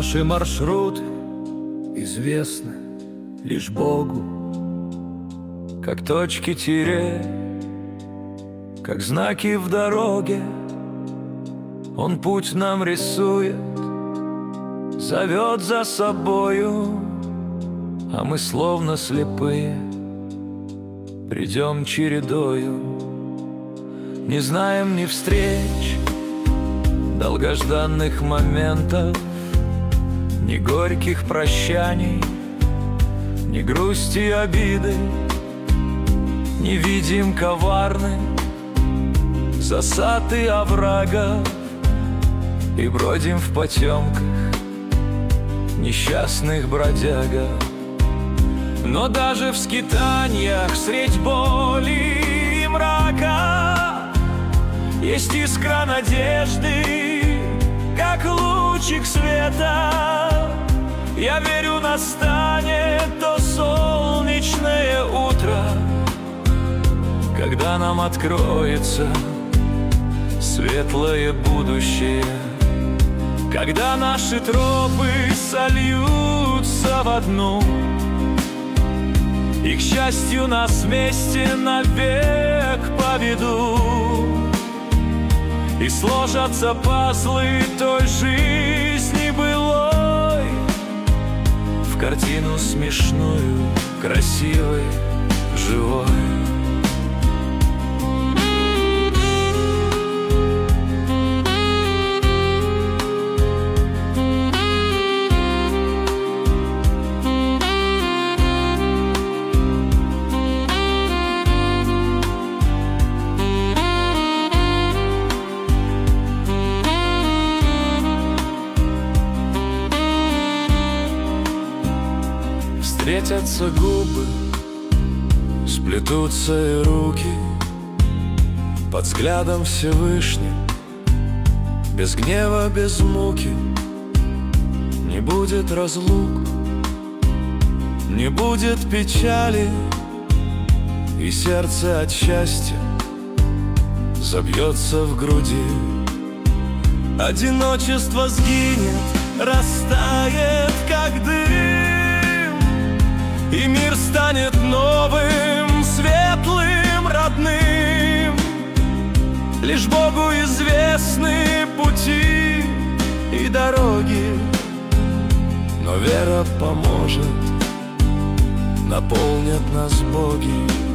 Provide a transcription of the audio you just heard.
Наши маршруты известны лишь Богу, как точки тире, как знаки в дороге. Он путь нам рисует, зовет за собою, а мы словно слепые придем чередою. Не знаем ни встреч, долгожданных моментов, ни горьких прощаний, ни грусти и обиды. Не видим коварных засад и оврагов, и бродим в потемках несчастных бродягов. Но даже в скитаниях средь боли и мрака есть искра надежды, как лучик света. Я верю, настанет то солнечное утро, когда нам откроется светлое будущее, когда наши тропы сольются в одну, и, к счастью, нас вместе навек поведут, и сложатся пазлы той жизни былой в картину смешную, красивой, живой. Встретятся губы, сплетутся и руки под взглядом Всевышним, без гнева, без муки. Не будет разлук, не будет печали, и сердце от счастья забьется в груди. Одиночество сгинет, растает, как дым, и мир станет новым, светлым, родным. Лишь Богу известны пути и дороги, но вера поможет, наполнят нас боги.